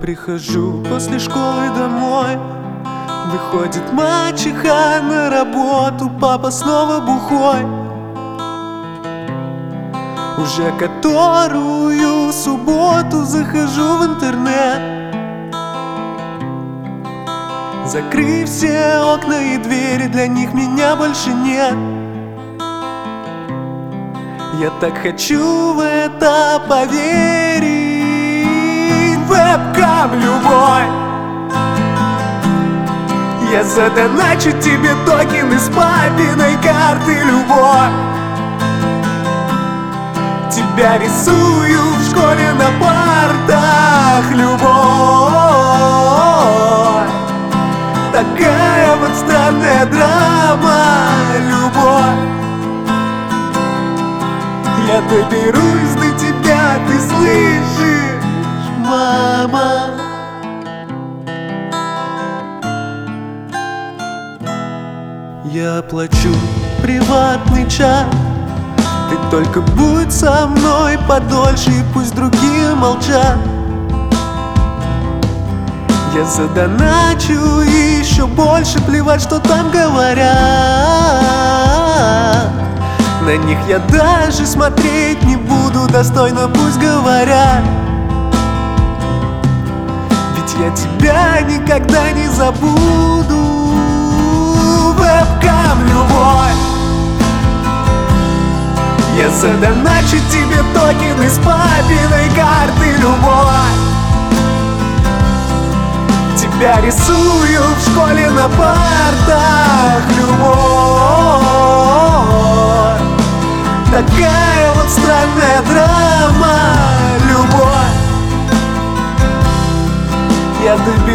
прихожу после школы домой. Выходит мачеха на работу, папа снова бухой. Уже которую субботу захожу в интернет, закрыв все окна и двери, для них меня больше нет. Я так хочу в это поверить. Вебкам любой, я задоначу тебе токены с папиной карты любой. Тебя рисую в школе на партах любовь. Такая вот странная драма любовь. Я доберусь до тебя, ты слышишь, мама? Я оплачу приватный чат, ты только будь со мной подольше, и пусть другие молчат. Я задоначу и еще больше, плевать, что там говорят. На них я даже смотреть не буду, достойно пусть говорят. Ведь я тебя никогда не забуду. Вебкам любовь, я задоначу тебе токены с папиной карты любовь. Тебя рисую в школе на партах любовь. Такая вот странная драма любовь. Я доберусь